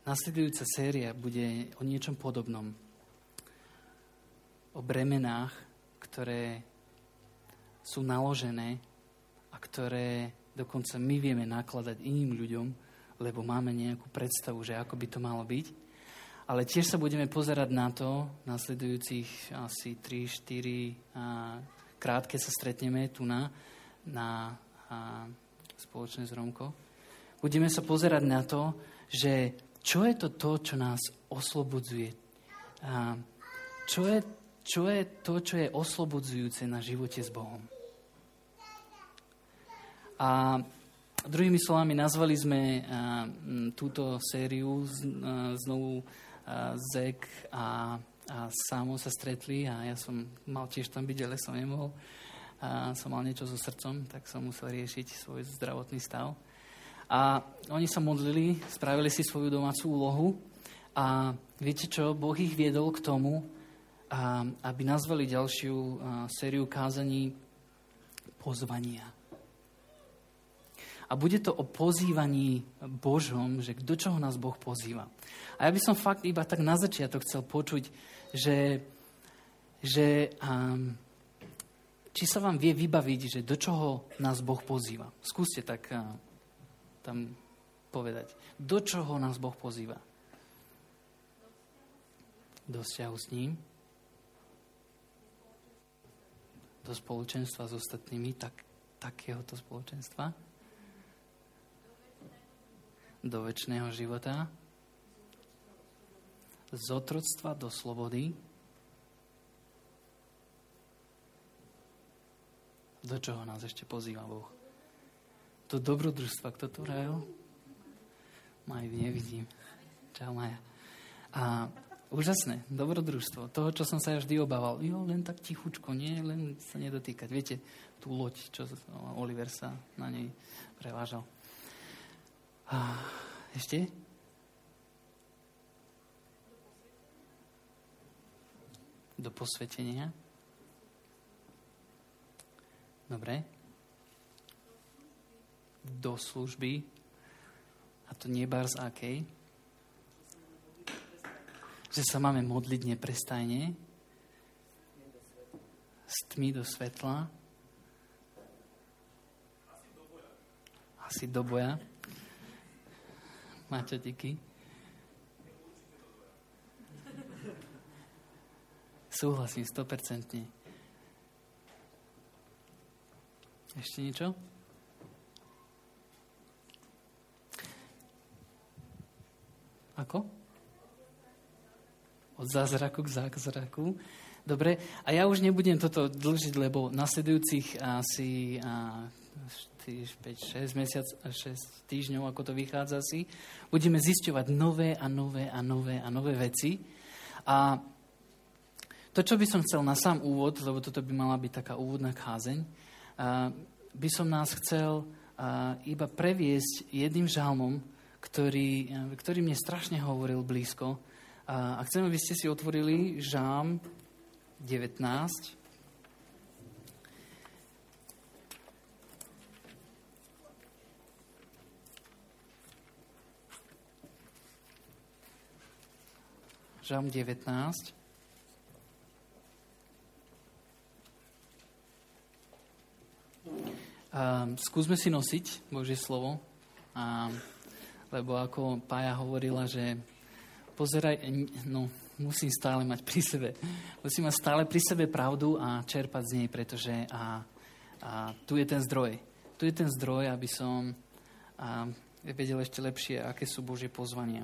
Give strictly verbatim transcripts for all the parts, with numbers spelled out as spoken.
nasledujúca séria bude o niečom podobnom. O bremenách, ktoré sú naložené a ktoré dokonca my vieme nakladať iným ľuďom, lebo máme nejakú predstavu, že ako by to malo byť. Ale tiež sa budeme pozerať na to, nasledujúcich asi tri štyri krát, keď sa stretneme tu na, na a, spoločne s Romkou. Budeme sa pozerať na to, že čo je to to, čo nás oslobodzuje. A čo je, čo je to, čo je oslobodzujúce na živote s Bohom. A druhými slovami nazvali sme a, túto sériu z, a, znovu a, Zek a, a Samo sa stretli a ja som mal tiež tam byť, ale som nemohol. A som mal niečo so srdcom, tak som musel riešiť svoj zdravotný stav. A oni sa modlili, spravili si svoju domácu úlohu a viete čo, Boh ich viedol k tomu, a, aby nazvali ďalšiu a, sériu kázaní pozvania. A bude to o pozývaní Božom, že do čoho nás Boh pozýva. A ja by som fakt iba tak na začiatok chcel počuť, že, že um, či sa vám vie vybaviť, že do čoho nás Boh pozýva. Skúste tak uh, tam povedať. Do čoho nás Boh pozýva? Do vzťahu s ním? Do spoločenstva s ostatnými, tak, takéhoto spoločenstva? Do večného života? Z otroctva do slobody? Do čoho nás ešte pozýva Boh? Do dobrodružstva. Kto tu hral? Maju, nevidím. Čau, Maja. A úžasné, dobrodružstvo. Toho, čo som sa vždy obával. Jo, len tak tichučko, nie, len sa nedotýkať. Viete, tú loď, čo Oliver sa na nej prevážal. A ešte? Do posvetenia. Dobre. Do služby. A to nie bars akej. Že sa máme modliť neprestajne. Z tmy do svetla. Asi do boja. Máte díky. Súhlasím, sto percent. Ešte niečo? Ako? Od zázraku k zázraku. Dobre, a ja už nebudem toto dlžiť, lebo nasledujúcich asi päť šesť mesiac, šesť týždňov, ako to vychádza si, budeme zisťovať nové a nové a nové a nové veci. A to, čo by som chcel na sám úvod, lebo toto by mala byť taká úvodná kázeň, by som nás chcel iba previesť jedným žalmom, ktorý, ktorý mne strašne hovoril blízko. A chcem, aby ste si otvorili žalm devätnásť. Žalm devätnásť. Um, skúsme si nosiť Božie slovo, um, lebo ako Pája hovorila, že pozeraj, no, musím stále mať pri sebe, musím mať stále pri sebe pravdu a čerpať z nej, pretože a, a tu je ten zdroj. Tu je ten zdroj, aby som a, vedel ešte lepšie, aké sú Božie pozvania.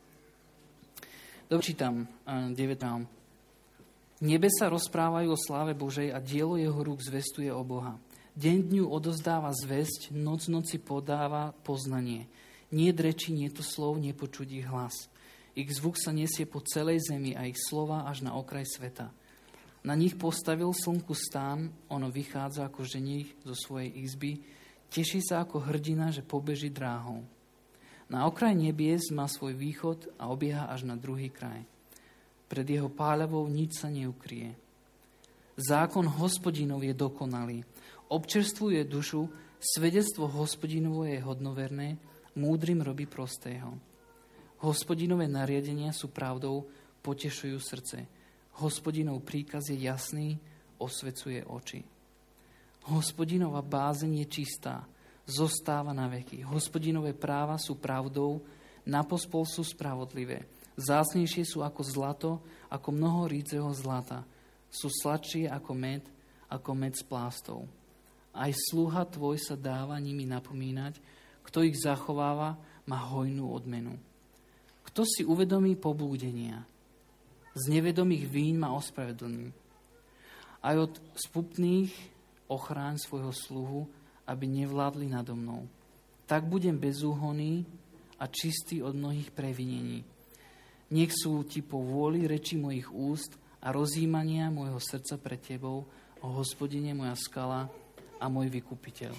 Dočítam devätnásť. Nebe sa rozprávajú o sláve Božej a dielo jeho rúk zvestuje o Boha. Deň dňu odozdáva zvesť, noc noci podáva poznanie. Nie reči, nie to slov, nepočuť ich hlas. Ich zvuk sa nesie po celej zemi a ich slova až na okraj sveta. Na nich postavil slnku stán, ono vychádza ako ženích zo svojej izby, teší sa ako hrdina, že pobeží dráhou. Na okraj nebies má svoj východ a obieha až na druhý kraj. Pred jeho páľavou nič sa neukrie. Zákon Hospodinov je dokonalý, občerstvuje dušu, svedectvo Hospodinovo je hodnoverné, múdrym robí prostého. Hospodinové nariadenia sú pravdou, potešujú srdce. Hospodinov príkaz je jasný, osvecuje oči. Hospodinova bázeň je čistá, zostáva na veky. Hospodinové práva sú pravdou, napospol sú spravodlivé. Vzácnejšie sú ako zlato, ako mnoho rídzeho zlata. Sú sladšie ako med, ako med z plástov. Aj sluha tvoj sa dáva nimi napomínať, kto ich zachováva, má hojnú odmenu. Kto si uvedomí poblúdenia, z nevedomých vín ma ospravedlní. Aj od spupných ochráň svojho sluhu, aby nevládli nado mnou. Tak budem bezúhonný a čistý od mnohých previnení. Nech sú ti po vôli reči mojich úst a rozjímania môjho srdca pred tebou, o Hospodine moja skala a môj vykupiteľ.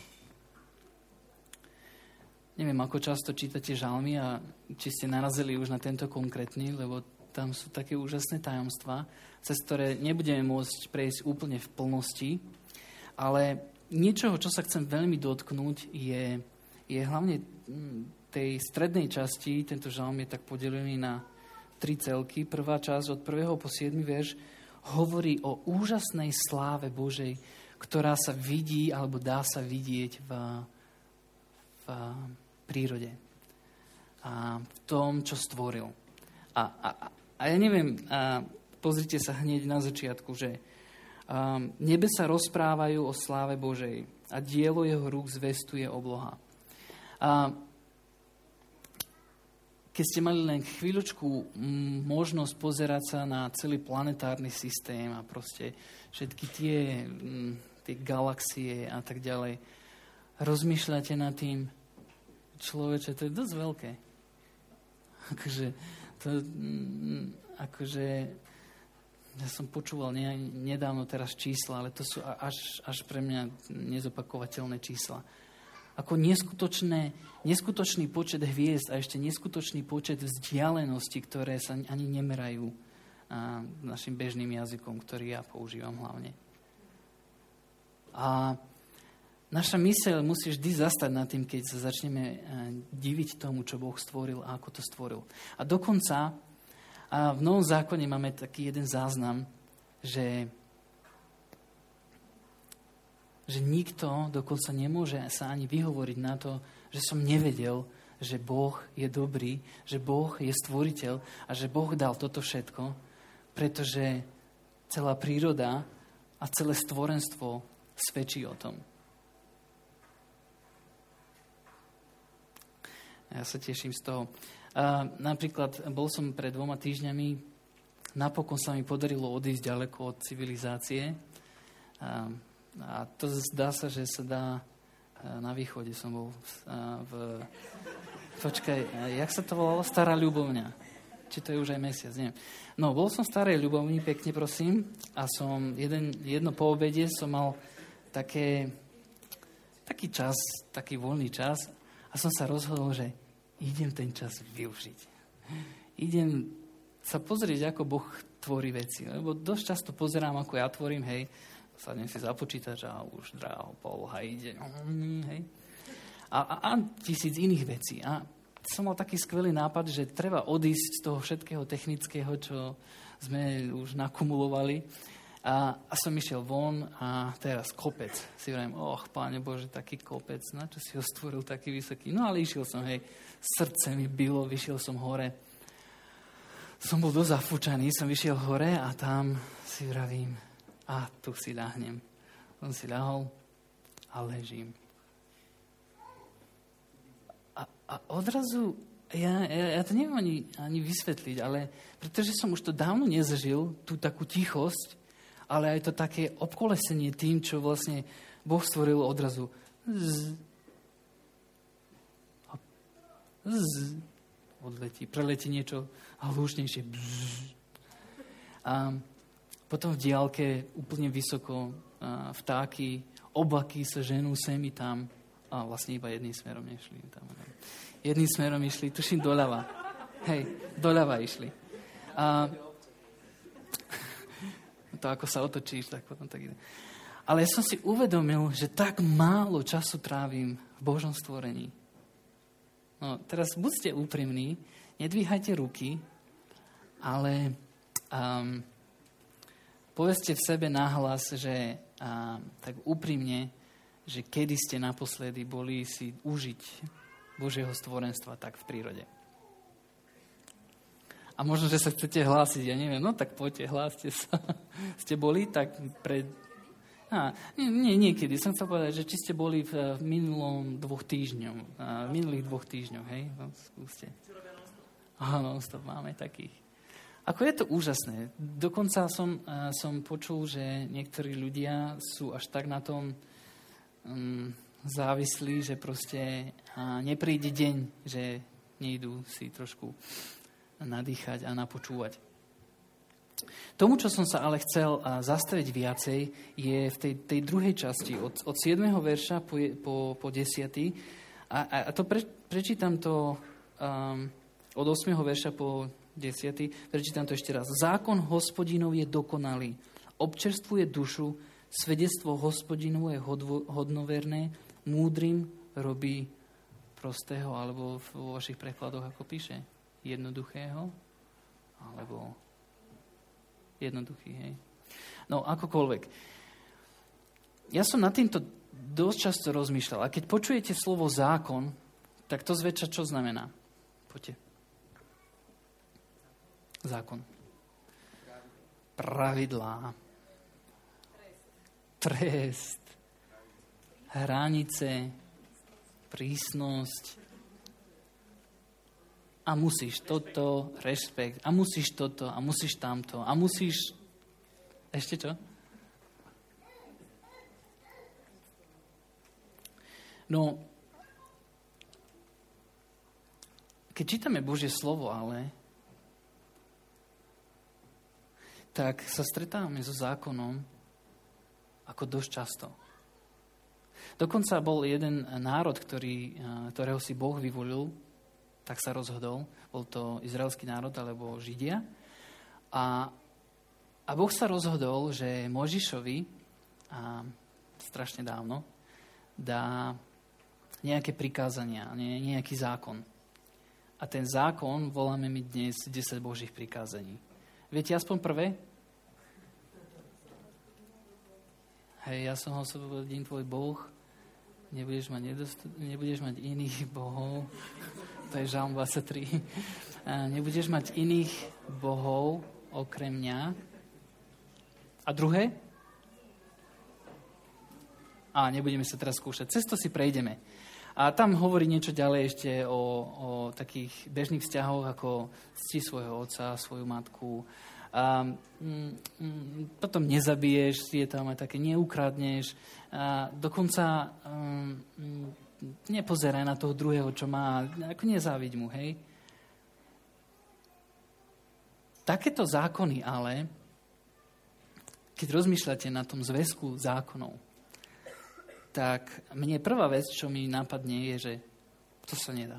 Neviem, ako často čítate žalmy a či ste narazili už na tento konkrétny, lebo tam sú také úžasné tajomstvá, cez ktoré nebudeme môcť prejsť úplne v plnosti, ale niečoho, čo sa chcem veľmi dotknúť, je, je hlavne tej strednej časti. Tento žalm je tak podelený na tri celky. Prvá časť od prvého po siedmy verš hovorí o úžasnej sláve Božej, ktorá sa vidí alebo dá sa vidieť v, v prírode a v tom, čo stvoril. A, a, a ja neviem, a pozrite sa hneď na začiatku, že a, nebe sa rozprávajú o sláve Božej a dielo jeho rúk zvestuje obloha. A keď ste mali len chvíľočku m, možnosť pozerať sa na celý planetárny systém a proste všetky tie, m, tie galaxie a tak ďalej, rozmýšľate nad tým, človeče, to je dosť veľké. Akože, to, m, akože, ja som počúval ne, nedávno teraz čísla, ale to sú až, až pre mňa nezopakovateľné čísla. Ako neskutočné, neskutočný počet hviezd a ešte neskutočný počet vzdialeností, ktoré sa ani nemerajú a, našim bežným jazykom, ktorý ja používam hlavne. A naša myseľ musí vždy zastať nad tým, keď sa začneme diviť tomu, čo Boh stvoril a ako to stvoril. A dokonca a v Novom zákone máme taký jeden záznam, že že nikto dokonca nemôže sa ani vyhovoriť na to, že som nevedel, že Boh je dobrý, že Boh je stvoriteľ a že Boh dal toto všetko, pretože celá príroda a celé stvorenstvo svedčí o tom. Ja sa teším z toho. A napríklad bol som pred dvoma týždňami, napokon sa mi podarilo odísť ďaleko od civilizácie. A A to zdá sa, že sa dá na východe. Som bol v... Počkaj, jak sa to volalo? Stará Ľubovňa. Či to je už aj mesiac, neviem. No, bol som v Starej Ľubovni, pekne prosím, a som jeden, jedno po obede som mal také, taký čas, taký voľný čas a som sa rozhodol, že idem ten čas využiť. Idem sa pozrieť, ako Boh tvorí veci. Lebo dosť často pozerám, ako ja tvorím, hej, sadnem si za počítač a už dráho polha ide. Hej. A, a, a tisíc iných vecí. A som mal taký skvelý nápad, že treba odísť z toho všetkého technického, čo sme už nakumulovali. A, a som išiel von a teraz kopec. Si vrajím, och, Páne Bože, taký kopec, na čo si ho stvoril taký vysoký? No ale išiel som, hej, srdce mi bylo, vyšiel som hore. Som bol dosť zafúčaný, som vyšiel hore a tam si vravím, a tu si ľahnem. Som si ľahol a ležím. A, a odrazu, ja, ja, ja to neviem ani, ani vysvetliť, ale pretože som už to dávno nezažil, tú takú tichosť, ale aj to také obkolesenie tým, čo vlastne Boh stvoril odrazu. Z, a z, odletí, preletí niečo hlušnejšie. A potom v diaľke úplne vysoko a, vtáky, oblaky sa ženú sem i tam. A vlastne iba jedným smerom nešli. Tam, jedným smerom išli, tuším doľava. Hej, doľava išli. A to, ako sa otočíš, tak potom tak ide. Ale ja som si uvedomil, že tak málo času trávim v Božom stvorení. No, teraz buďte úprimní, nedvíhajte ruky, ale um, povedzte v sebe nahlas, že um, tak úprimne, že kedy ste naposledy boli si užiť Božieho stvorenstva tak v prírode. A možno, že sa chcete hlásiť, ja neviem, no tak poďte, hláste sa. Ste boli tak pred... Á, nie, nie, niekedy. Som chcel povedať, že či ste boli v, v minulom dvoch týždňov, v minulých dvoch týždňoch, hej? No, skúste. Áno, stop, máme takých. Ako je to úžasné. Dokonca som, som počul, že niektorí ľudia sú až tak na tom um, závislí, že proste a nepríde deň, že nejdú si trošku nadýchať a napočúvať. Tomu, čo som sa ale chcel zastaviť viacej, je v tej, tej druhej časti, od, od siedmeho verša po, po, po desiaty. A, a to pre, prečítam to um, od osimeho verša po desiaty. Prečítam to ešte raz. Zákon Hospodinov je dokonalý, občerstvuje dušu, svedectvo Hospodinov je hodvo, hodnoverné, múdrym robí prostého, alebo vo vašich prekladoch, ako píše, jednoduchého, alebo jednoduchý, hej. No, akokoľvek. Ja som nad týmto dosť často rozmýšľal. A keď počujete slovo zákon, tak to zväčša čo znamená? Poďte. Zákon. Pravidlá. Trest. Hranice. Prísnosť. A musíš toto, rešpekt, a musíš toto, a musíš tamto, a musíš... Ešte čo? No, keď čítame Božie slovo, ale tak sa stretávame so zákonom ako dosť často. Dokonca bol jeden národ, ktorý, ktorého si Boh vyvolil, tak sa rozhodol. Bol to izraelský národ, alebo Židia. A, a Boh sa rozhodol, že Mojžišovi, a strašne dávno, dá nejaké prikázania, nie, nejaký zákon. A ten zákon voláme my dnes desať Božích prikázaní. Viete aspoň prvé? Hej, ja som Hospodin tvoj Boh, nebudeš mať, nedost- nebudeš mať iných bohov. To je Žalm dvadsaťtri. Nebudeš mať iných bohov okrem mňa. A druhé? A nebudeme sa teraz skúšať. Cez to si prejdeme. A tam hovorí niečo ďalej ešte o, o takých bežných vzťahoch, ako cti svojho otca, svoju matku. A, mm, mm, potom nezabiješ, je tam aj také neukradneš. A dokonca mm, nepozeraj na toho druhého, čo má, ako nezáviď mu, hej. Takéto zákony ale, keď rozmýšľate na tom zväzku zákonov, tak mne prvá vec, čo mi napadne, je, že to sa nedá.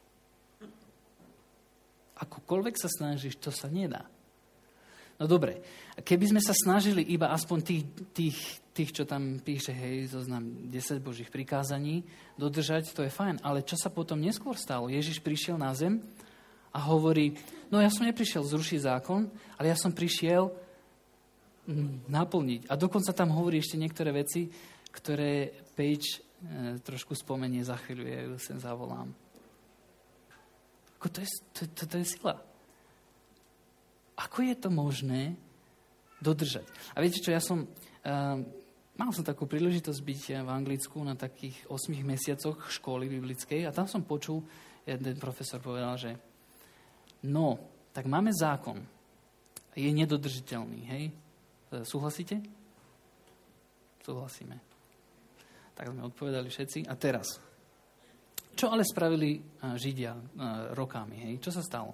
Akokoľvek sa snažíš, to sa nedá. No dobre, keby sme sa snažili iba aspoň tých, tých, tých čo tam píše, hej, zoznam desať Božích prikázaní, dodržať, to je fajn. Ale čo sa potom neskôr stalo? Ježiš prišiel na zem a hovorí, no ja som neprišiel zrušiť zákon, ale ja som prišiel naplniť. A dokonca tam hovorí ešte niektoré veci, ktoré Page e, trošku spomenie za chvíľu, ja ju sem zavolám. Ako to je, to, to, to je sila. Ako je to možné dodržať? A viete čo, ja som... Uh, mal som takú príležitosť byť v Anglicku na takých ôsmich mesiacoch školy biblickej a tam som počul, jeden profesor povedal, že no, tak máme zákon. Je nedodržiteľný, hej? Súhlasíte? Súhlasíme. Tak sme odpovedali všetci. A teraz, čo ale spravili Židia uh, rokami, hej? Čo sa stalo?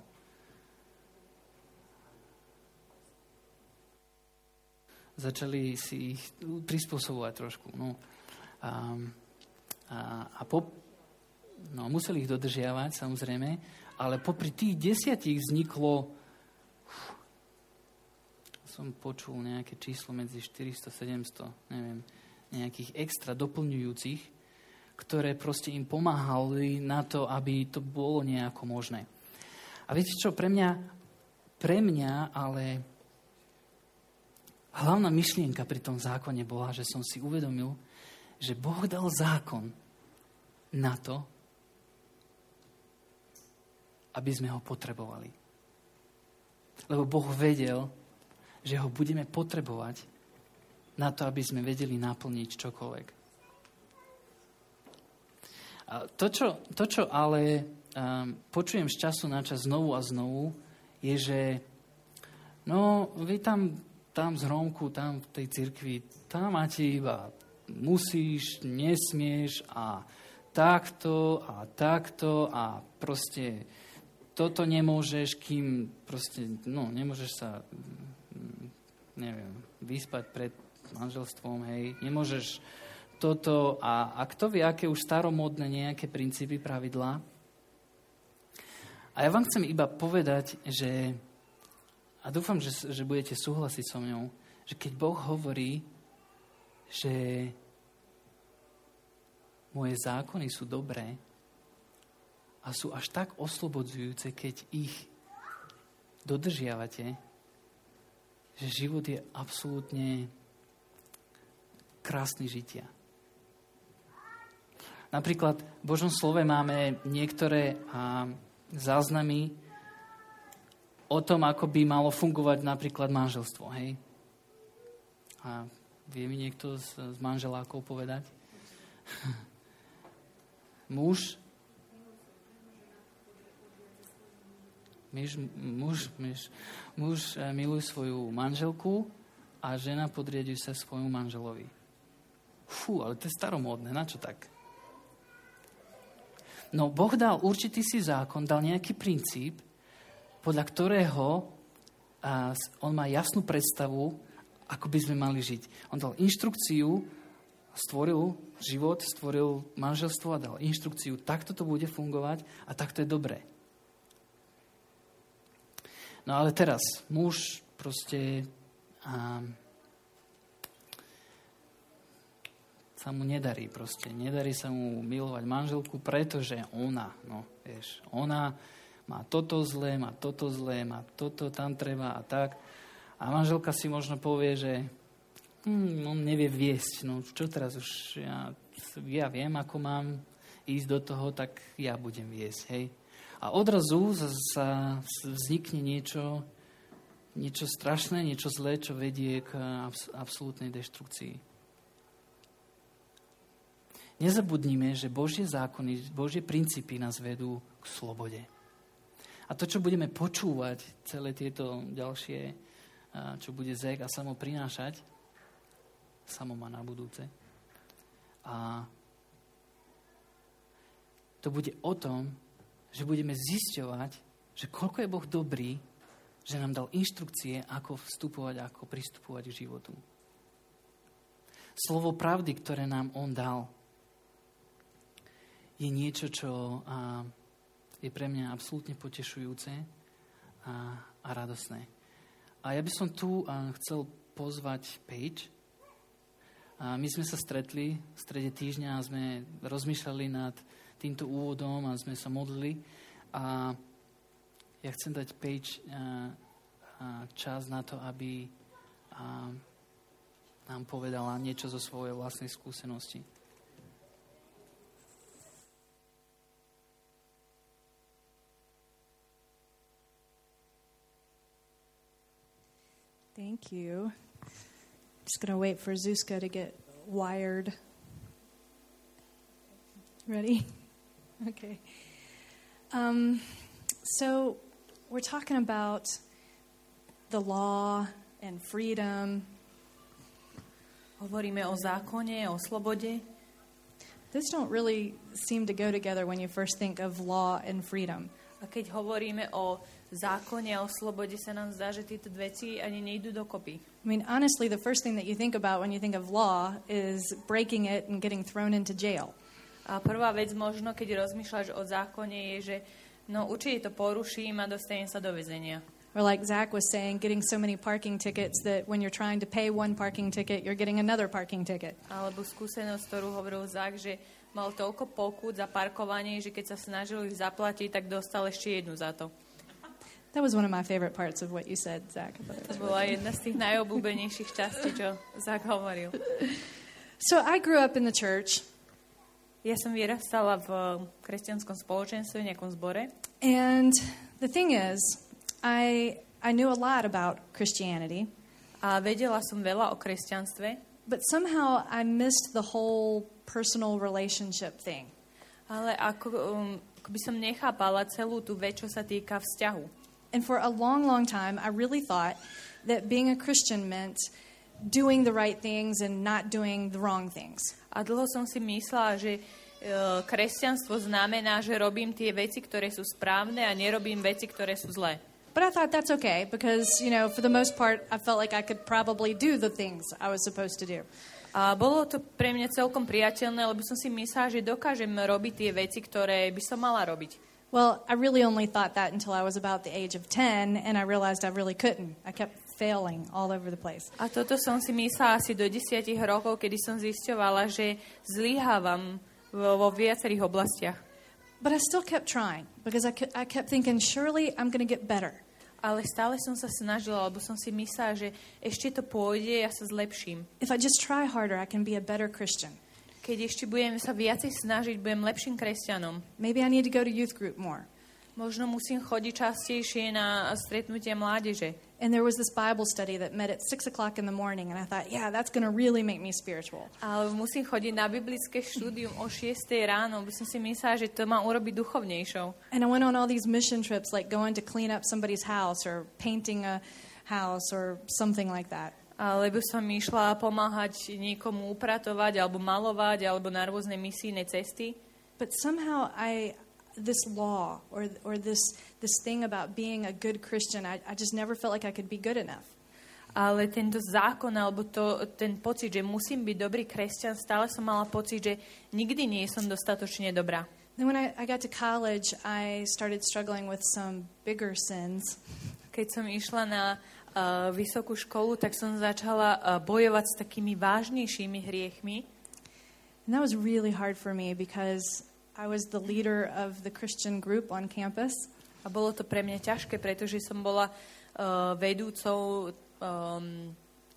Začali si ich prispôsobovať trošku. No. A, a, a po, no, museli ich dodržiavať, samozrejme, ale popri tých desiatich vzniklo, uf, som počul nejaké číslo medzi štyristo sedemsto, neviem, nejakých extra doplňujúcich, ktoré proste im pomáhali na to, aby to bolo nejako možné. A viete čo, pre mňa, pre mňa ale hlavná myšlienka pri tom zákone bola, že som si uvedomil, že Boh dal zákon na to, aby sme ho potrebovali. Lebo Boh vedel, že ho budeme potrebovať na to, aby sme vedeli naplniť čokoľvek. A to, čo, to, čo ale um, počujem z času na čas znovu a znovu, je, že no, vy tam, tam z Hrómku, tam v tej cirkvi, tam máte iba musíš, nesmieš a takto a takto a proste toto nemôžeš, kým proste, no, nemôžeš sa, neviem, vyspať pred manželstvom, hej, nemôžeš toto a, a kto vie, aké už staromódne nejaké princípy, pravidlá. A ja vám chcem iba povedať, že, a dúfam, že, že budete súhlasiť so mňou, že keď Boh hovorí, že moje zákony sú dobré a sú až tak oslobodzujúce, keď ich dodržiavate, že život je absolútne krásny žitia. Napríklad v Božom slove máme niektoré a, záznamy o tom, ako by malo fungovať napríklad manželstvo. Hej? A vie mi niekto z, z manželákov povedať? Muž Muž, muž, muž, muž miluje svoju manželku a žena podriaduje sa svojmu manželovi. Fú, ale to je staromódne, na čo tak? No, Boh dal určitý si zákon, dal nejaký princíp, podľa ktorého a, on má jasnú predstavu, ako by sme mali žiť. On dal inštrukciu, stvoril život, stvoril manželstvo a dal inštrukciu, takto to bude fungovať a takto je dobré. No ale teraz, muž proste a, sa mu nedarí proste. Nedarí sa mu milovať manželku, pretože ona, no vieš, ona má toto zlé, má toto zlé, má toto tam treba a tak. A manželka si možno povie, že hm, on nevie viesť, no čo teraz už, ja, ja viem, ako mám ísť do toho, tak ja budem viesť, hej. A odrazu sa vznikne niečo, niečo strašné, niečo zlé, čo vedie k abs- absolútnej deštrukcii. Nezabudnime, že Božie zákony, Božie princípy nás vedú k slobode. A to, čo budeme počúvať, celé tieto ďalšie, čo bude Zek a Samo prinášať, Samo má na budúce, a to bude o tom, že budeme zisťovať, že koľko je Boh dobrý, že nám dal inštrukcie, ako vstupovať, ako pristupovať k životu. Slovo pravdy, ktoré nám on dal, je niečo, čo a, je pre mňa absolútne potešujúce a, a radosné. A ja by som tu a, chcel pozvať Paige. A my sme sa stretli v strede týždňa a sme rozmýšľali nad týmto úvodom a sme sa modlili. A ja chcem dať Paige a, a čas na to, aby a, nám povedala niečo zo svojej vlastnej skúsenosti. Thank you. Just going to wait for Zuzka to get wired. Ready? Okay. Um, so we're talking about the law and freedom. Hovoríme o zákone, o slobode. This don't really seem to go together when you first think of law and freedom. A keď hovoríme o zákone a o slobode, sa nám zdá, že tieto veci ani nejdú dokopy. I mean, honestly, the first thing that you think about when you think of law is breaking it and getting thrown into jail. A prvá vec možno, keď rozmýšľaš o zákone, je, že no určite to poruším a dostanem sa do väzenia. Or like Zach was saying, getting so many parking tickets that when you're trying to pay one parking ticket, you're getting another parking ticket. Alebo skúsenosť, ktorú hovoril Zach, že mal toľko pokút za parkovanie, že keď sa snažil ich zaplatiť, tak dostal ešte jednu za to. That was one of my favorite parts of what you said, Zach. To bola jedna z tých najobľúbenejších častí, čo Zach hovoril. So I grew up in the church. Ja som vyrastala v kresťanskom spoločenstve, v nejakom zbore. And the thing is, I I knew a lot about Christianity. A vedela som veľa o kresťanstve. But somehow I missed the whole personal relationship thing. Ale ako, um, ako by som nechápala celú tú vec, čo sa týka vzťahu. And for a long, long time, I really thought that being a Christian meant doing the right things and not doing the wrong things. A dlho som si myslela, že uh, kresťanstvo znamená, že robím tie veci, ktoré sú správne a nerobím veci, ktoré sú zlé. But I thought that's okay because, you know, for the most part, I felt like I could probably do the things I was supposed to do. A bolo to pre mňa celkom priateľné, lebo som si myslela, že dokážem robiť tie veci, ktoré by som mala robiť. Well, I really only thought that until I was about the age of ten, and I realized I really couldn't. I kept failing all over the place. A toto som si myslela asi do desiatich rokov, kedy som zisťovala, že zlyhávam vo, vo viacerých oblastiach. But I still kept trying because I, ke- I kept thinking, surely I'm going to get better. Ale stále som sa snažila, lebo som si myslela, že ešte to pôjde, ja sa zlepším. If I just try harder, I can be a better Christian. Keď ešte budem sa viacej snažiť, budem lepším kresťanom. Maybe I need to go to youth group more. Možno musím chodiť častejšie na stretnutia mládeže. And there was this Bible study that met at six o'clock in the morning, and I thought, yeah, that's going to really make me spiritual. Ale musím chodiť na biblické štúdium o šiestej ráno, by som si myslela, že to má urobiť duchovnejšou. And I went on all these mission trips, like going to clean up somebody's house or painting a house or something like that. Alebo som išla pomáhať niekomu upratovať, alebo malovať, alebo na rôzne misijné cesty. But somehow I, this law or or this this thing about being a good Christian, I, I just never felt like I could be good enough. Ale tento zákon, alebo to, ten pocit, že musím byť dobrý kresťan, stále som mala pocit, že nikdy nie som dostatočne dobrá. Then when I, I got to college, I started struggling with some bigger sins. Keď som išla na uh, vysokú školu, tak som začala uh, bojovať s takými vážnejšími hriechmi. And that was really hard for me because I was the leader of the Christian group on campus. A bolo to pre mňa ťažké, pretože som bola uh, vedúcou um,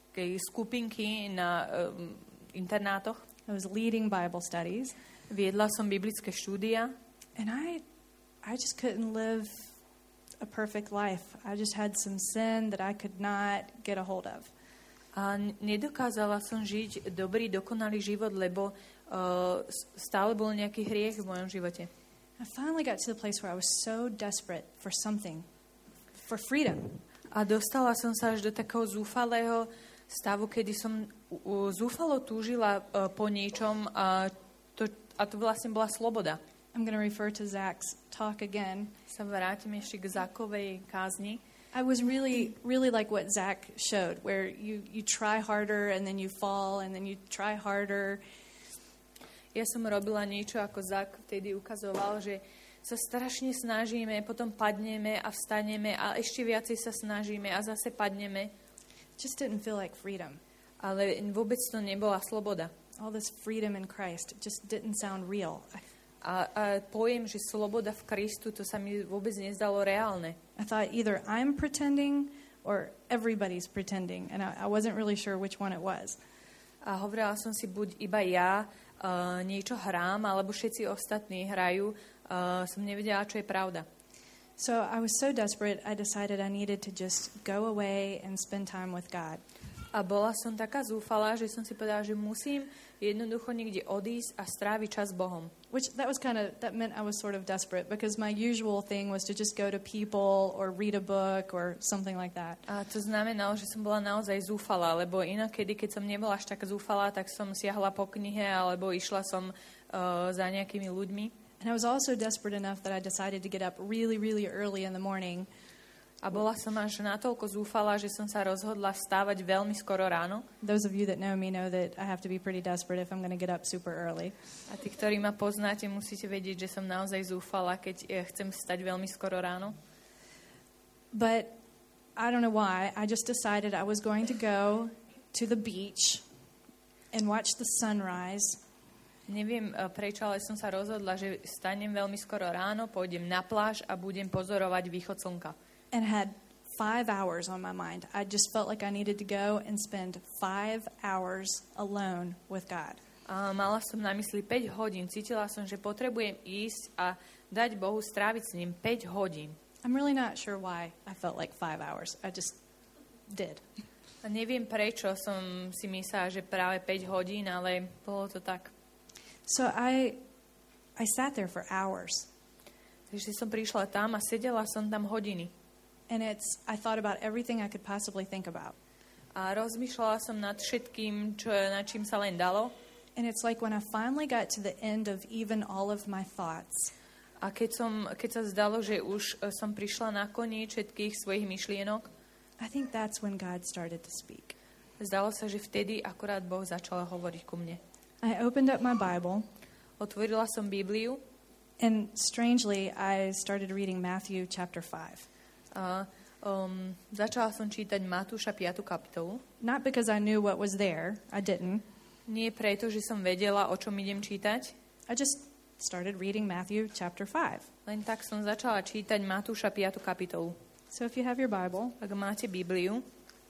skupinky na um, internátoch. I was leading Bible studies. Viedla som biblické štúdia. And I, I just couldn't live a perfect life. I just had some sin that I could not get a hold of. A nedokázala som žiť dobrý, dokonalý život, lebo uh, stále bol nejaký hriech v mojom živote. I finally got to the place where I was so desperate for something, for freedom. A dostala som sa až do takého zúfalého stavu, kedy som uh, zúfalo túžila uh, po niečom a to, a to vlastne bola sloboda. I'm going to refer to Zach's talk again. Sa vrátim ešte k Zachovej kázni. I was really, really like what Zach showed, where you, you try harder and then you fall and then you try harder. Ja som robila niečo, ako Zach vtedy ukazoval, že sa strašne snažíme, potom padneme a vstaneme a ešte viacej sa snažíme a zase padneme. Just didn't feel like freedom. Ale vôbec to nebola sloboda. All this freedom in Christ just didn't sound real. A, a pojem, že sloboda v Kristu, to sa mi vôbec nezdalo reálne. I thought either I'm pretending or everybody's pretending, and I, I wasn't really sure which one it was. A hovorila som si, buď iba ja uh, niečo hrám, alebo všetci ostatní hrajú. Uh, som nevedela, čo je pravda. So I was so desperate, I decided I needed to just go away and spend time with God. A bola som taká zúfalá, že som si povedala, že musím jednoducho niekde odísť a stráviť čas s Bohom. Which that was kind of, that meant I was sort of desperate because my usual thing was to just go to people or read a book or something like that. A to znamenalo, že som bola naozaj zúfalá, lebo inokedy, keď som nebola až taká zúfalá, tak som siahla po knihe alebo išla som uh, za nejakými ľuďmi. And I was also desperate enough that I decided to get up really, really early in the morning. A bola som až natoľko zúfalá, že som sa rozhodla vstávať veľmi skoro ráno. Those of you that know me know that I have to be pretty desperate if I'm going to get up super early. A tí, ktorí ma poznáte, musíte vedieť, že som naozaj zúfala, keď chcem vstať veľmi skoro ráno. But I don't know why. I just decided I was going to go to the beach and watch the sunrise. Neviem prečo, ale som sa rozhodla, že stanem veľmi skoro ráno, pôjdem na pláž a budem pozorovať východ slnka. and had five hours on my mind. I just felt like I needed to go and spend five hours alone with God. A mala som na mysli päť hodín. Cítila som, že potrebujem ísť a dať Bohu stráviť s ním päť hodín. I'm really not sure why I felt like five hours. I just did. A neviem, prečo som si myslela, že práve päť hodín, ale bolo to tak. So I, I sat there for hours. Takže som prišla tam a sedela som tam hodiny. And it's, I thought about everything I could possibly think about. A rozmýšľala som nad všetkým, čo, nad čím sa len dalo. And it's like when I finally got to the end of even all of my thoughts. A keď, som, keď sa zdalo, že už som prišla na koniec všetkých svojich myšlienok, I think that's when God started to speak. zdalo sa, že vtedy akurát Boh začal hovoriť ku mne. I opened up my Bible, Otvorila som Bibliu and strangely, I started reading Matthew chapter five. a um, začala som čítať Matúša piatu kapitolu. Not because I knew what was there, I didn't. Nie preto, že som vedela, o čom idem čítať, I just started reading Matthew chapter five. len tak som začala čítať Matúša piatu kapitolu. So if you have your Bible, Ak máte Bibliu,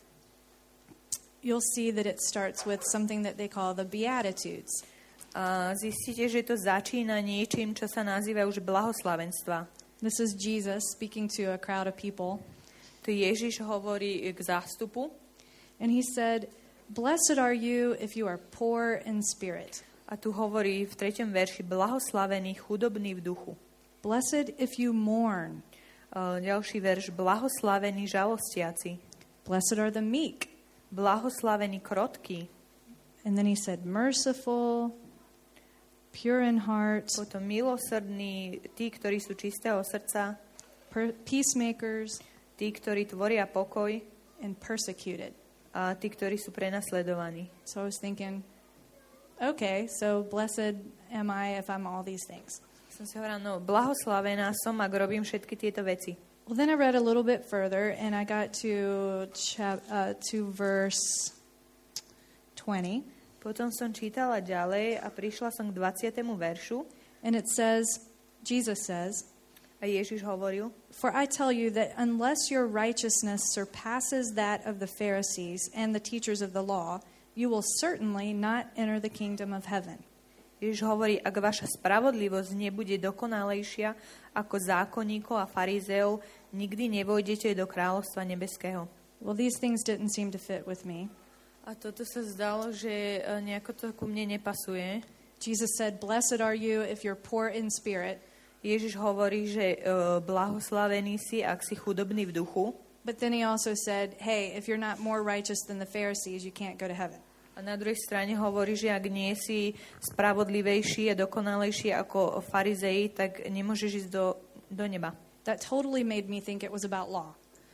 you'll see that it starts with something that they call the Beatitudes. a zistíte, že to začína niečím, čo sa nazýva už blahoslavenstva. This is Jesus speaking to a crowd of people. Tu Ježiš hovorí k zástupu And he said, "Blessed are you if you are poor in spirit. a tu hovorí v treťom verši blahoslavený chudobný v duchu. Blessed if you mourn. A ďalší verš blahoslavený žalostiaci. Blessed are the meek." Blahoslavený krotký. And then he said, "Merciful, pure in heart, Potom milosrdní, tí, ktorí sú čistého srdca, per- peacemakers, tí, ktorí tvoria pokoj and persecuted." a tí, ktorí sú prenasledovaní. So I was thinking, okay, so blessed am I if I'm all these things. Som si hovorila, no blahoslavená som, ak robím všetky tieto veci. Well, then I read a little bit further, and I got to chap- uh, to verse twenty, Potom som čítala ďalej a prišla som k dvadsiatemu veršu and it says, Jesus says, a Ježiš hovoril, "For I tell you that unless your righteousness surpasses that of the Pharisees and the teachers of the law, you will certainly not enter the kingdom of heaven." Ježiš hovorí, ak vaša spravodlivosť nebude dokonalejšia ako zákonníkov a farizeov, nikdy nevojdete do kráľovstva nebeského. Well, these things didn't seem to fit with me. A toto sa zdalo, že e, nejako to ku mne nepasuje. Jesus said, "Blessed are you if you're poor in spirit." Ježiš hovorí, že e, blahoslavený si, ak si chudobný v duchu. But then he also said, hey, if you're not more righteous than the Pharisees, you can't go to heaven. A na druhej strane hovorí, že ak nie si spravodlivejší a dokonalejší ako farizei, tak nemôžeš ísť do, do neba. That totally made me think it was about law.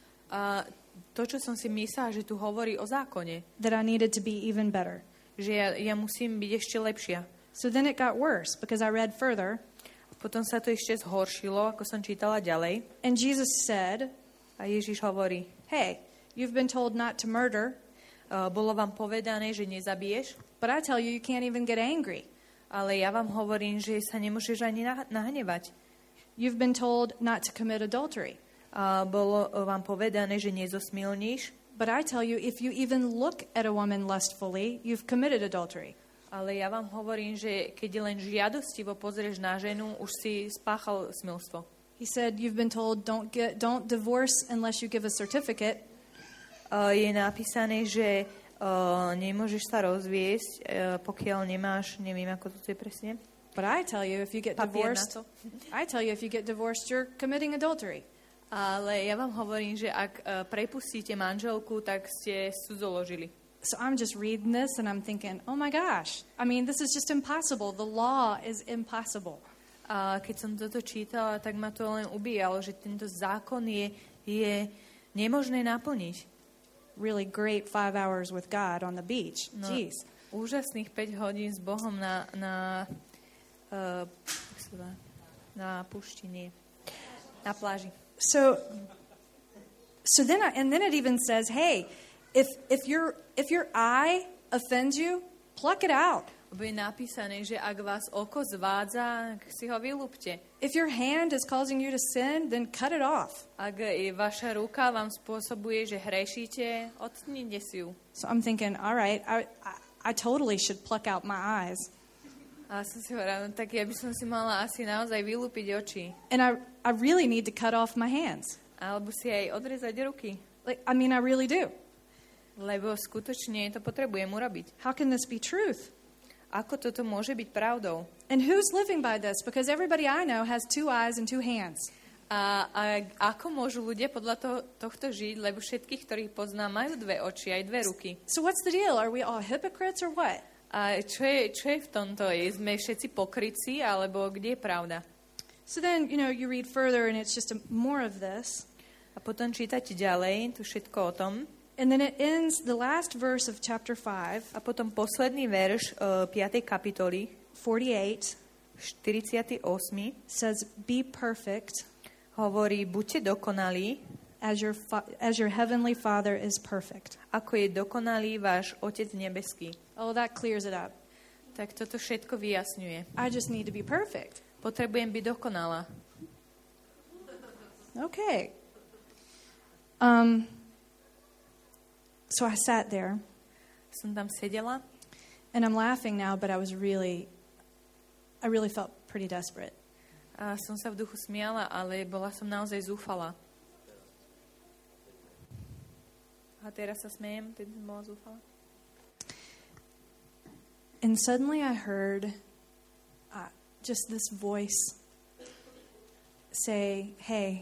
A to, čo som si myslela, že tu hovorí o zákone, That I needed to be even better. že ja, ja musím byť ešte lepšia. So then it got worse because I read further. Potom sa to ešte zhoršilo, ako som čítala ďalej. And Jesus said, A Ježiš hovorí, hey, you've been told not to murder, uh, bolo vám povedané, že nezabiješ, but I tell you, you can't even get angry. ale ja vám hovorím, že sa nemôžeš ani nah- nahnevať. You've been told not to commit adultery. A bolo vám povedané, že nezosmilníš, But I tell you, if you even look at a woman lustfully, you've committed adultery. ale ja vám hovorím, že keď len žiadostivo pozrieš na ženu, už si spáchal smilstvo. He said, you've been told don't get, don't divorce unless you give a certificate. Uh, je napísané, že uh, nemôžeš sa rozviesť, uh, pokiaľ nemáš, neviem, ako to je presne. But I tell you, if you get Papier na divorced, to. I tell you, if you get divorced, you're committing adultery. Ale ja vám hovorím, že ak uh, prepustíte manželku, tak ste cudzoložili. So I'm just reading this and I'm thinking, oh my gosh, I mean, this is just impossible. The law is impossible. A keď som toto čítala, tak ma to len ubíjalo, že tento zákon je, je nemožné naplniť. Really great five hours with God on the beach. No, Jeez. úžasných päť hodín s Bohom na, na, uh, na púšti, nie, na pláži. So, so then, I, and then it even says, hey, if if your if your eye offends you, pluck it out. Bude napísané, že ak vás oko zvádza, si ho vylúpte. If your hand is causing you to sin, then cut it off. Ak je vaša ruka vám spôsobuje, že hrešíte, odtnite si ju. So I'm thinking, all right, I, I, I totally should pluck out my eyes. A som si hovorila, no, tak ja by som si mala asi naozaj vylúpiť oči. And I, I really need to cut off my hands. Alebo si aj odrezať ruky. Like, I mean, I really do. Lebo skutočne to potrebujem urobiť. How can this be truth? Ako toto môže byť pravdou? And who's living by this? Because everybody I know has two eyes and two hands. A, a ako môžu ľudia podľa toho, tohto žiť, lebo všetkých, ktorých poznám, majú dve oči, aj dve ruky. So what's the deal? Are we all hypocrites or what? A čo je, čo je v tomto? Je, sme všetci pokrytci, alebo kde je pravda? So then, you know, you read further and it's just a, more of this. A potom čítate ďalej, tu všetko o tom. And then it ends, the last verse of chapter five. A potom posledný verš uh, piatej kapitoly, forty-eight, štyridsiaty ôsmy, says, be perfect, hovorí, buďte dokonalí, as your, fa- as your heavenly Father is perfect. ako je dokonalý váš Otec nebeský. Oh, that clears it up. Tak toto všetko vyjasňuje. I just need to be perfect. Potrebujem byť dokonalá. Okay. Um, so I sat there. Som tam sedela. And I'm laughing now, but I was really, I really felt pretty desperate. A som sa v duchu smiala, ale bola som naozaj zúfala. A teraz sa smejem, teď som bola zúfala. And suddenly I heard uh, just this voice say, hey,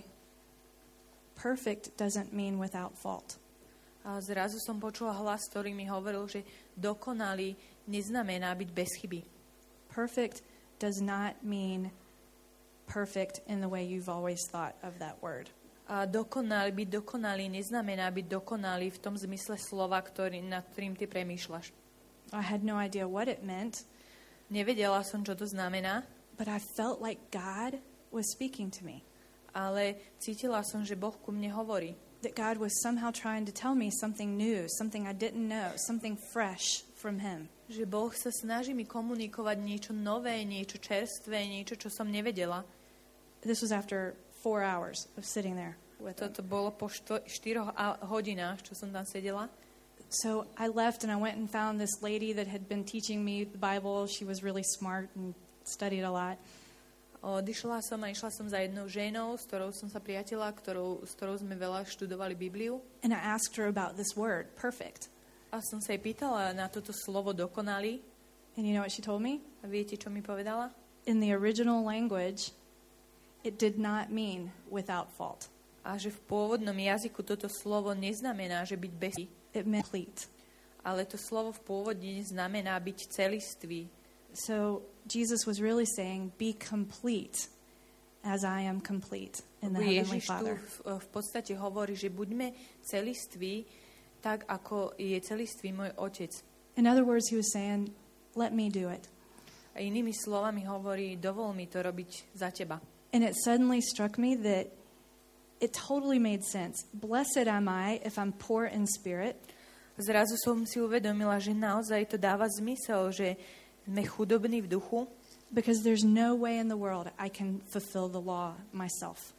perfect doesn't mean without fault. A zrazu som počula hlas, ktorý mi hovoril, že dokonalý neznamená byť bez chyby. Perfect does not mean perfect in the way you've always thought of that word. A dokonalý, byť dokonalý neznamená byť dokonalý v tom zmysle slova, ktorý, nad ktorým ty premýšľaš. I had no idea what it meant. Nevedela som, čo to znamená, but I felt like God was speaking to me. Ale cítila som, že Boh ku mne hovorí. That God was somehow trying to tell me something new, something I didn't know, something fresh from Him. Že Boh sa snaží mi komunikovať niečo nové, niečo čerstvé, niečo, čo som nevedela. This was after four hours of sitting there with him. Toto bolo po što- štyroch hodinách, čo som tam sedela. So I left and I went and found this lady that had been teaching me the Bible. She was really smart and studied a lot. Odišla som a išla som za jednou ženou, s ktorou som sa priatela, ktorou, s ktorou sme veľa študovali Bibliu. And I asked her about this word, perfect. A som sa jej pýtala na toto slovo dokonalý. And you know what she told me? A viete, čo mi povedala? In the original language, it did not mean without fault. A že v pôvodnom jazyku toto slovo neznamená, že byť bez. It meant complete. Ale to slovo v pôvodne znamená byť celistvý. So Jesus was really saying, be complete as I am complete in the Heavenly Ježiš Father. tu v, v podstate hovorí, že buďme celiství, tak ako je celistvý môj Otec. In other words, he was saying, let me do it. A inými slovami hovorí, dovol mi to robiť za teba. And it suddenly struck me that it totally made sense. Blessed am I if I'm poor in spirit. Zrazu som si uvedomila, že naozaj to dáva zmysel, že sme chudobní v duchu. Because there's no way in the world I can fulfill the law myself.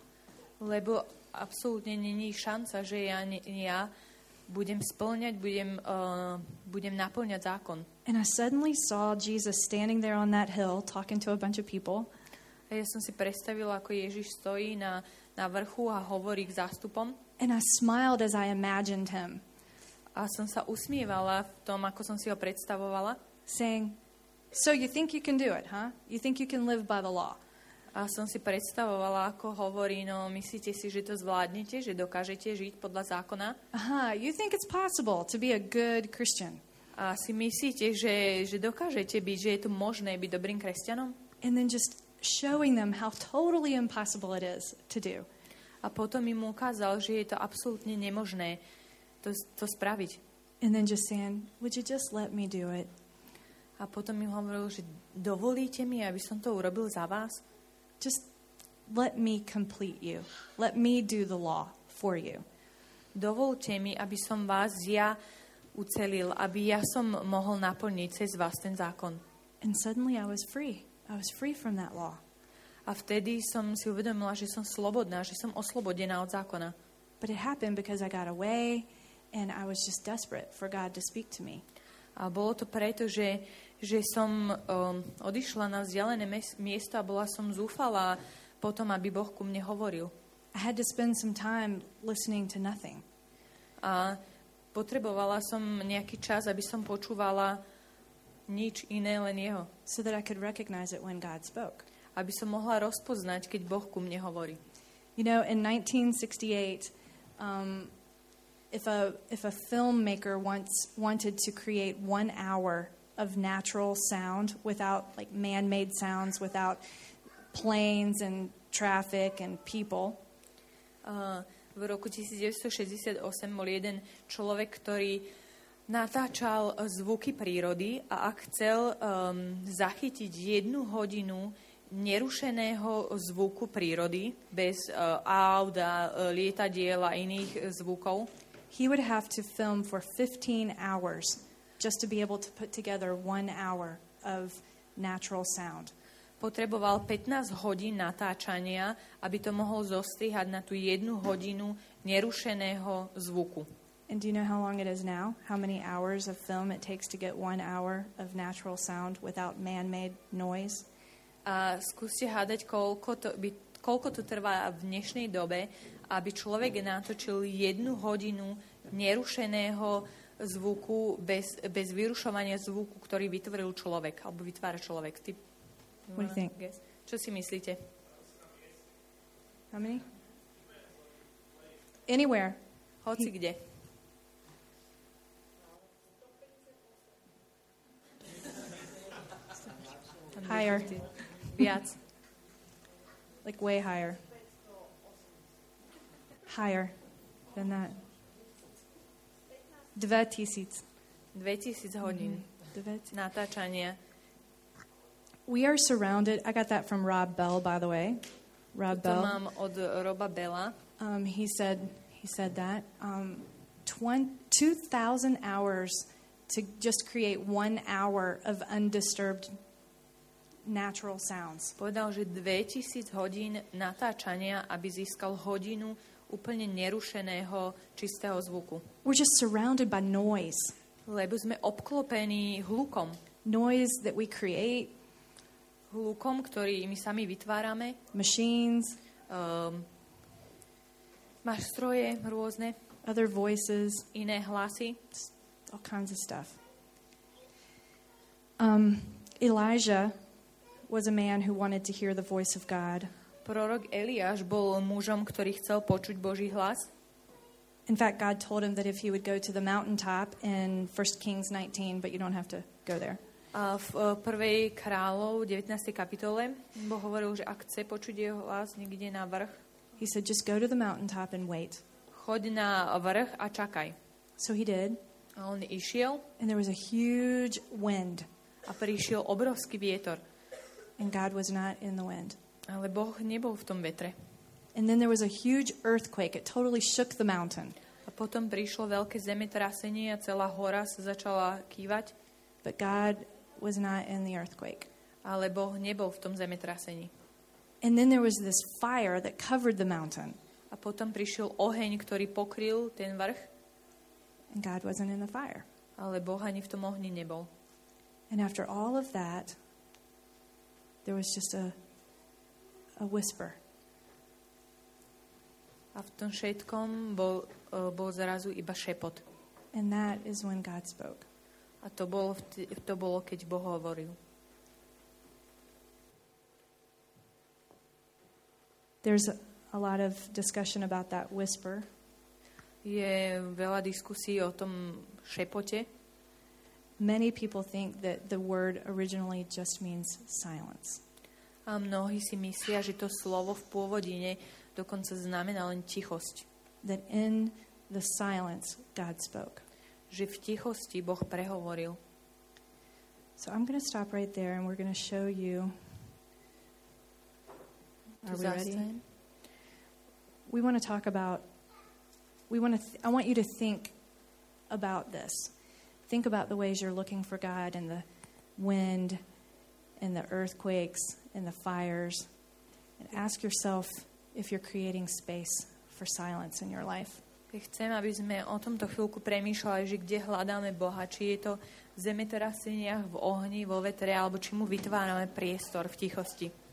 Lebo absolútne není šanca, že ja, ja budem spĺňať, budem, uh, budem naplňať zákon. And I suddenly saw Jesus standing there on that hill talking to a bunch of people. A ja som si predstavila, ako Ježiš stojí na, na vrchu a hovorí k zástupom. And I smiled as I imagined him. A som sa usmievala v tom, ako som si ho predstavovala. Saying, so you think you can do it, huh? You think you can live by the law? A som si predstavovala, ako hovorí, no myslíte si, že to zvládnete, že dokážete žiť podľa zákona? Aha, you think it's possible to be a good Christian. A si myslíte, že, že dokážete byť, že je to možné byť dobrým kresťanom? And then just showing them how totally impossible it is to do. A potom im ukázal, že je to absolútne nemožné to, to spraviť. And then just saying, would you just let me do it? A potom im hovoril, že dovolíte mi, aby som to urobil za vás? Just let me complete you. Let me do the law for you. Dovolte mi, aby som vás ja ucelil, aby ja som mohol naplniť cez vás ten zákon. And suddenly I was free. I was free from that law. A vtedy som si uvedomila, že som slobodná, že som oslobodená od zákona. But it happened because I got away and I was just desperate for God to speak to me. A bolo to preto, že, že som um, odišla na vzdialené mes- miesto a bola som zúfalá potom, aby Boh ku mne hovoril. I had to spend some time listening to nothing. A potrebovala som nejaký čas, aby som počúvala nič iné, len jeho. So that I could recognize it when God spoke. Aby som mohla rozpoznať, keď Boh ku mne hovorí. You know, in nineteen sixty-eight, um, if a if a filmmaker wants wanted to create one hour of natural sound without like man-made sounds, without planes and traffic and people. Uh, v roku devätnásťstošesťdesiatosem bol jeden človek, ktorý natáčal zvuky prírody a ak chcel um, zachytiť jednu hodinu nerušeného zvuku prírody bez uh, aut a uh, lietadiel a iných zvukov, he would have to film for fifteen hours just to be able to put together one hour of natural sound. Potreboval pätnásť hodín natáčania, aby to mohol zostrihať na tú jednu hodinu nerušeného zvuku. And do you know how long it is now? How many hours of film it takes to get one hour of natural sound without man-made noise? A skúste hádať, koľko to, by, koľko to trvá v dnešnej dobe, aby človek natočil jednu hodinu nerušeného zvuku bez, bez vyrušovania zvuku, ktorý vytvoril človek, alebo vytvára človek. Ty, What do you think? Guess. Čo si myslíte? How many? Anywhere. Hoci kde. Higher. Viac. Like way higher. Higher than that. Dva tisíc. dvetisíc hodín Dva tisíc. natáčania. We are surrounded. I got that from Rob Bell, by the way. Rob To Bell. mám od Roba Bella. Um, he said he said that um, two thousand hours to just create one hour of undisturbed natural sounds. Povedal, že dvetisíc hodín natáčania, aby získal hodinu úplne nerušeného čistého zvuku. We're just surrounded by noise. Lebo sme obklopení hlukom. Noise that we create. Hlukom, ktorý my sami vytvárame. Machines. Um, máš stroje rôzne. Other voices. Iné hlasy. All kinds of stuff. Um, Elijah was a man who wanted to hear the voice of God. Prorok Eliáš bol mužom, ktorý chcel počuť Boží hlas. In fact, God told him that if he would go to the mountaintop in First Kings nineteen, but you don't have to go there. A v prvej kráľov devätnástej kapitole Boh hovoril, že ak chce počuť jeho hlas niekde na vrch, He said, just go to the mountaintop and wait. choď na vrch a čakaj. So he did. A on išiel And there was a huge wind. a prišiel obrovský vietor. And God was not in the wind. Ale Boh nebol v tom vetre. And then there was a huge earthquake. It totally shook the mountain. A potom prišlo veľké zemetrasenie a celá hora sa začala kývať. But God was not in the earthquake. Ale Boh nebol v tom zemetrasení. And then there was this fire that covered the mountain. A potom prišiel oheň, ktorý pokryl ten vrch. And God wasn't in the fire. Ale Boh ani v tom ohni nebol. And after all of that, there was just a, a whisper. A v tom všetkom bol, uh, bol zrazu iba šepot. And that is when God spoke. A to bolo, to bolo, keď Boh hovoril. There's a, a lot of discussion about that whisper. Je veľa diskusí o tom šepote. Many people think that the word originally just means silence. A mnohí si myslia, že to slovo v pôvodine dokonca znamená len tichosť. That in the silence, God spoke. Že v tichosti Boh prehovoril. So I'm going to stop right there and we're going to show you. Are we ready? We want to talk about, we want to, th- I want you to think about this. think about the ways you're looking for God in the wind, in the earthquakes, in the fires, and ask yourself if you're creating space for silence in your life. Chcem, aby sme o tomto chvíľku premýšľali, že kde hľadáme Boha, či je to v zemetraseniach, v ohni, vo vetre, alebo či mu vytvárame priestor v tichosti.